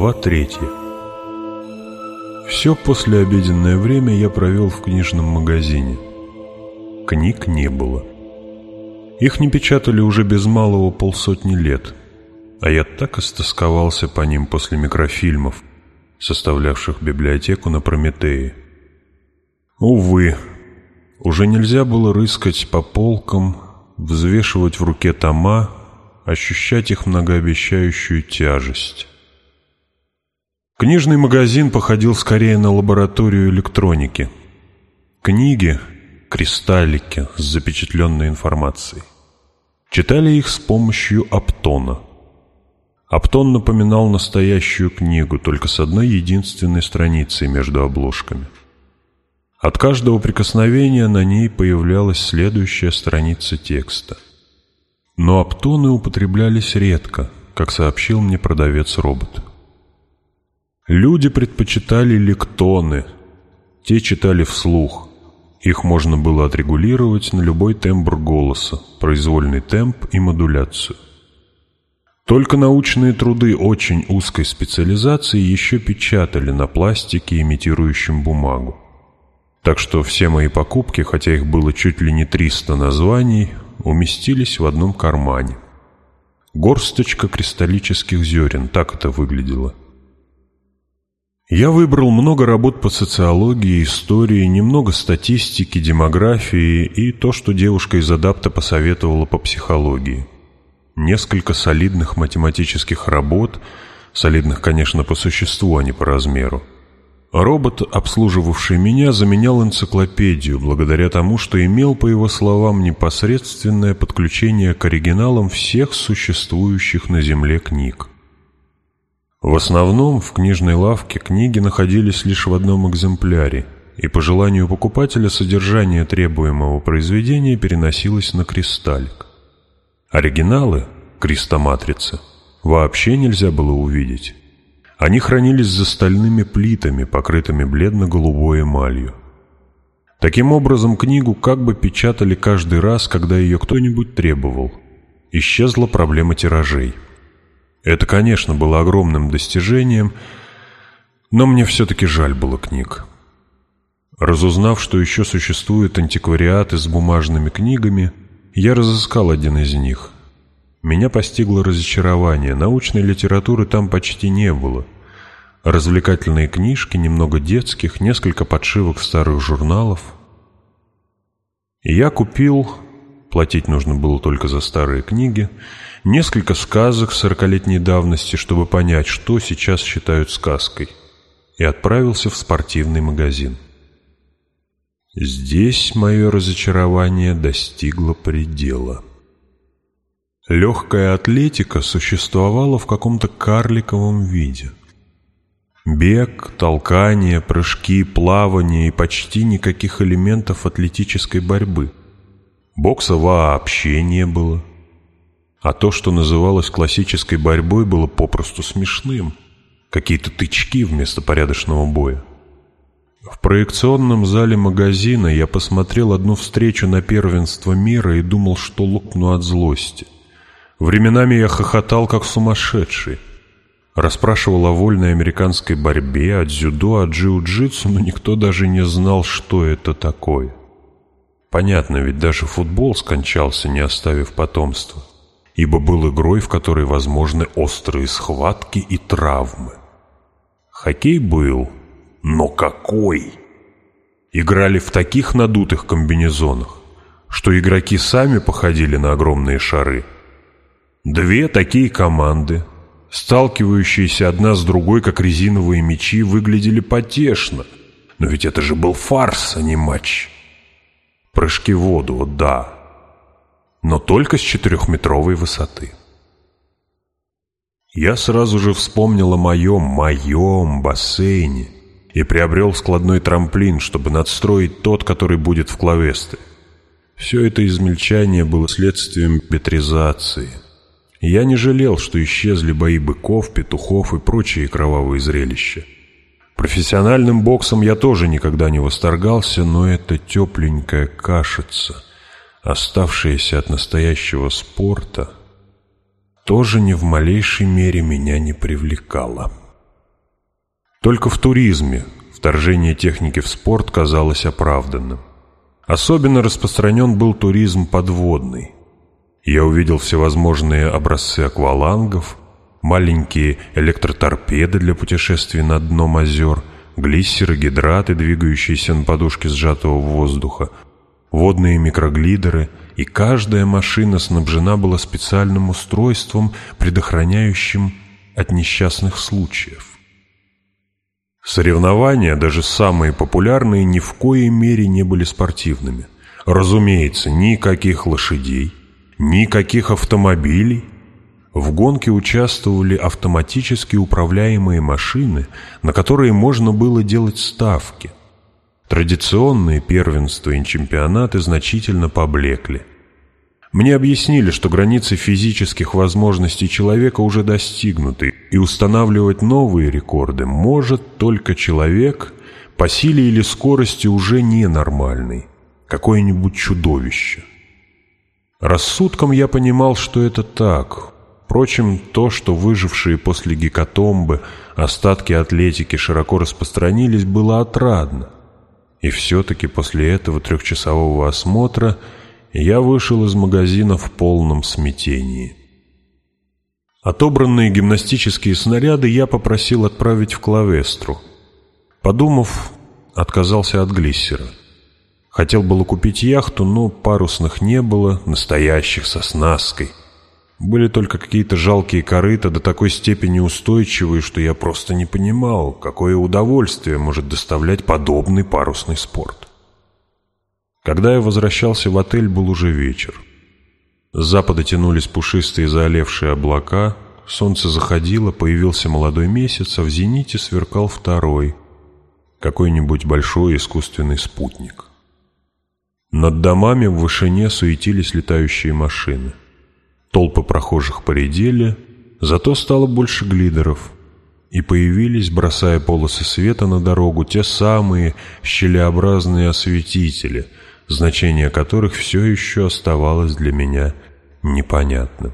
Глава 3. Все послеобеденное время я провел в книжном магазине. Книг не было. Их не печатали уже без малого 50 лет, а я так истосковался по ним после микрофильмов, составлявших библиотеку на Прометее. Увы, уже нельзя было рыскать по полкам, взвешивать в руке тома, ощущать их многообещающую тяжесть. Книжный магазин походил скорее на лабораторию электроники. Книги — кристаллики с запечатленной информацией. Читали их с помощью Аптона. Аптон напоминал настоящую книгу, только с одной единственной страницей между обложками. От каждого прикосновения на ней появлялась следующая страница текста. Но Аптоны употреблялись редко, как сообщил мне продавец-робот. Люди предпочитали лектоны, те читали вслух. Их можно было отрегулировать на любой тембр голоса, произвольный темп и модуляцию. Только научные труды очень узкой специализации еще печатали на пластике, имитирующем бумагу. Так что все мои покупки, хотя их было чуть ли не 300 названий, уместились в одном кармане. Горсточка кристаллических зерен, так это выглядело. Я выбрал много работ по социологии, истории, немного статистики, демографии и то, что девушка из Адапта посоветовала по психологии. Несколько солидных математических работ, солидных, конечно, по существу, а не по размеру. Робот, обслуживавший меня, заменял энциклопедию, благодаря тому, что имел, по его словам, непосредственное подключение к оригиналам всех существующих на Земле книг. В основном в книжной лавке книги находились лишь в одном экземпляре, и по желанию покупателя содержание требуемого произведения переносилось на кристаллик. Оригиналы, кристоматрицы, вообще нельзя было увидеть. Они хранились за стальными плитами, покрытыми бледно-голубой эмалью. Таким образом, книгу как бы печатали каждый раз, когда ее кто-нибудь требовал. Исчезла проблема тиражей. Это, конечно, было огромным достижением, но мне все-таки жаль было книг. Разузнав, что еще существуют антиквариаты с бумажными книгами, я разыскал один из них. Меня постигло разочарование, научной литературы там почти не было. Развлекательные книжки, немного детских, несколько подшивок старых журналов. Я купил, платить нужно было только за старые книги, несколько сказок 40-летней давности, чтобы понять, что сейчас считают сказкой, и отправился в спортивный магазин. Здесь мое разочарование достигло предела. Легкая атлетика существовала в каком-то карликовом виде. Бег, толкание, прыжки, плавание и почти никаких элементов атлетической борьбы. Бокса вообще не было. А то, что называлось классической борьбой, было попросту смешным. Какие-то тычки вместо порядочного боя. В проекционном зале магазина я посмотрел одну встречу на первенство мира и думал, что лопну от злости. Временами я хохотал, как сумасшедший. Расспрашивал о вольной американской борьбе, о дзюдо, о джиу-джитсу, но никто даже не знал, что это такое. Понятно, ведь даже футбол скончался, не оставив потомства, ибо был игрой, в которой возможны острые схватки и травмы. Хоккей был, но какой! Играли в таких надутых комбинезонах, что игроки сами походили на огромные шары. Две такие команды, сталкивающиеся одна с другой, как резиновые мячи, выглядели потешно. Но ведь это же был фарс, а не матч. Прыжки в воду, да, но только с 4-метровой высоты. Я сразу же вспомнил о моем бассейне и приобрел складной трамплин, чтобы надстроить тот, который будет в Клавесте. Все это измельчание было следствием петризации. Я не жалел, что исчезли бои быков, петухов и прочие кровавые зрелища. Профессиональным боксом я тоже никогда не восторгался, но эта тепленькая кашица, оставшаяся от настоящего спорта, тоже ни в малейшей мере меня не привлекала. Только в туризме вторжение техники в спорт казалось оправданным. Особенно распространен был туризм подводный. Я увидел всевозможные образцы аквалангов, маленькие электроторпеды для путешествий над дном озер, глиссеры, гидраты, двигающиеся на подушке сжатого воздуха, водные микроглидеры, и каждая машина снабжена была специальным устройством, предохраняющим от несчастных случаев. Соревнования, даже самые популярные, ни в коей мере не были спортивными. Разумеется, никаких лошадей, никаких автомобилей. В гонке участвовали автоматически управляемые машины, на которые можно было делать ставки. Традиционные первенства и чемпионаты значительно поблекли. Мне объяснили, что границы физических возможностей человека уже достигнуты, и устанавливать новые рекорды может только человек по силе или скорости уже ненормальный, какое-нибудь чудовище. Рассудком я понимал, что это так. Впрочем, то, что выжившие после гекатомбы остатки атлетики широко распространились, было отрадно. И все-таки после этого трехчасового осмотра я вышел из магазина в полном смятении. Отобранные гимнастические снаряды я попросил отправить в Клавестру. Подумав, отказался от глиссера. Хотел было купить яхту, но парусных не было, настоящих, со снасткой. Были только какие-то жалкие корыта, до такой степени устойчивые, что я просто не понимал, какое удовольствие может доставлять подобный парусный спорт. Когда я возвращался в отель, был уже вечер. С запада тянулись пушистые заалевшие облака, солнце заходило, появился молодой месяц, а в зените сверкал второй, какой-нибудь большой искусственный спутник. Над домами в вышине суетились летающие машины. Толпы прохожих поредели, зато стало больше глидеров, и появились, бросая полосы света на дорогу, те самые щелеобразные осветители, значение которых все еще оставалось для меня непонятным.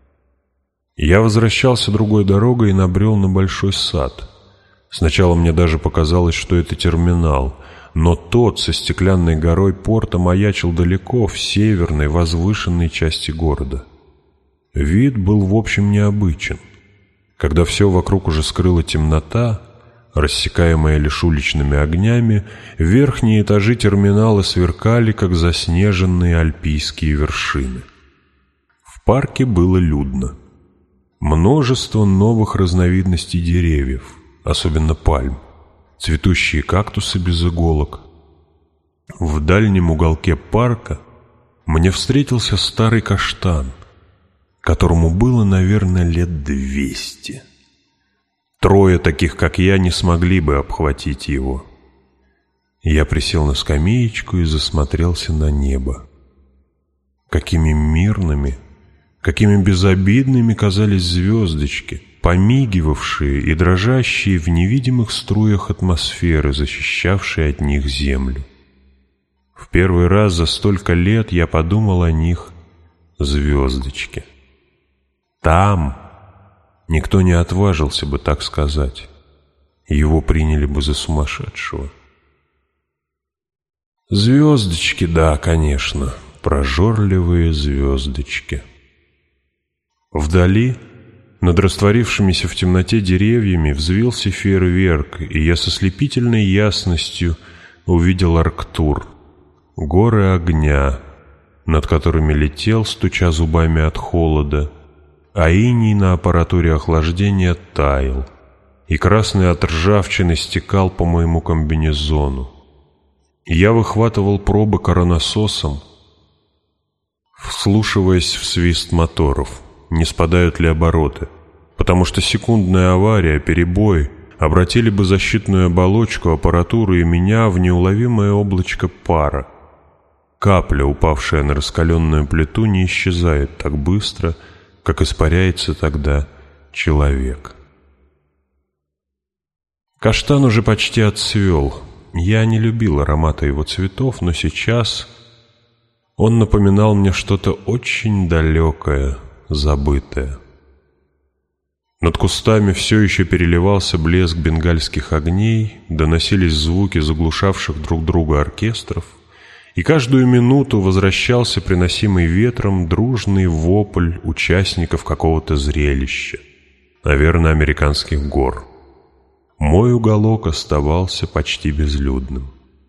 Я возвращался другой дорогой и набрел на большой сад. Сначала мне даже показалось, что это терминал, но тот со стеклянной горой порта маячил далеко, в северной возвышенной части города. Вид был в общем необычен. Когда все вокруг уже скрыла темнота, рассекаемая лишь уличными огнями, верхние этажи терминала сверкали, как заснеженные альпийские вершины. В парке было людно. Множество новых разновидностей деревьев, особенно пальм, цветущие кактусы без иголок. В дальнем уголке парка мне встретился старый каштан, которому было, наверное, лет 200. Трое таких, как я, не смогли бы обхватить его. Я присел на скамеечку и засмотрелся на небо. Какими мирными, какими безобидными казались звездочки, помигивавшие и дрожащие в невидимых струях атмосферы, защищавшей от них землю. В первый раз за столько лет я подумал о них звездочки. Там никто не отважился бы так сказать. Его приняли бы за сумасшедшего. Звездочки, да, конечно, прожорливые звездочки. Вдали, над растворившимися в темноте деревьями, взвился фейерверк, и я со слепительной ясностью увидел Арктур, горы огня, над которыми летел, стуча зубами от холода, а иней на аппаратуре охлаждения таял, и красный от ржавчины стекал по моему комбинезону. Я выхватывал пробы коронасосом, вслушиваясь в свист моторов, не спадают ли обороты, потому что секундная авария, перебой обратили бы защитную оболочку, аппаратуру и меня в неуловимое облачко пара. Капля, упавшая на раскаленную плиту, не исчезает так быстро, как испаряется тогда человек. Каштан уже почти отцвел. Я не любил аромата его цветов, но сейчас он напоминал мне что-то очень далекое, забытое. Над кустами все еще переливался блеск бенгальских огней, доносились звуки заглушавших друг друга оркестров, и каждую минуту возвращался приносимый ветром дружный вопль участников какого-то зрелища, наверное, американских гор. Мой уголок оставался почти безлюдным.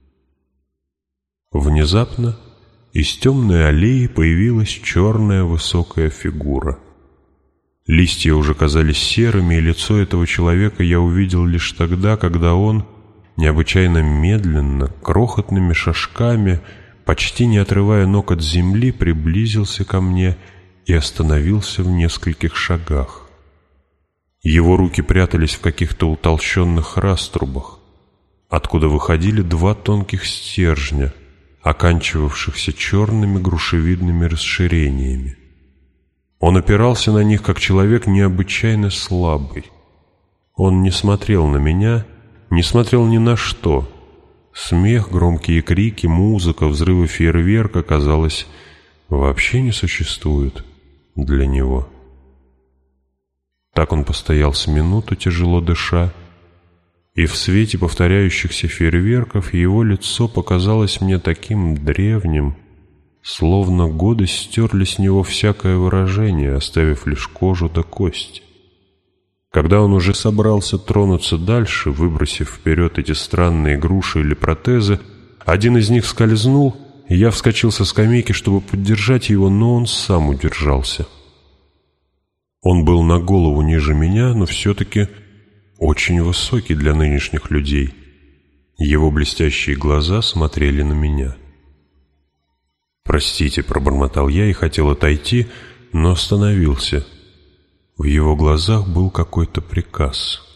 Внезапно из темной аллеи появилась черная высокая фигура. Листья уже казались серыми, и лицо этого человека я увидел лишь тогда, когда он, необычайно медленно, крохотными шажками, почти не отрывая ног от земли, приблизился ко мне и остановился в нескольких шагах. Его руки прятались в каких-то утолщенных раструбах, откуда выходили два тонких стержня, оканчивавшихся черными грушевидными расширениями. Он опирался на них, как человек необычайно слабый. Он не смотрел на меня, не смотрел ни на что. Смех, громкие крики, музыка, взрывы фейерверка, казалось, вообще не существуют для него. Так он постоял с минуту, тяжело дыша, и в свете повторяющихся фейерверков его лицо показалось мне таким древним, словно годы стерли с него всякое выражение, оставив лишь кожу да кости. Когда он уже собрался тронуться дальше, выбросив вперед эти странные груши или протезы, один из них скользнул, и я вскочил со скамейки, чтобы поддержать его, но он сам удержался. Он был на голову ниже меня, но все-таки очень высокий для нынешних людей. Его блестящие глаза смотрели на меня. «Простите», — пробормотал я и хотел отойти, но остановился. В его глазах был какой-то приказ.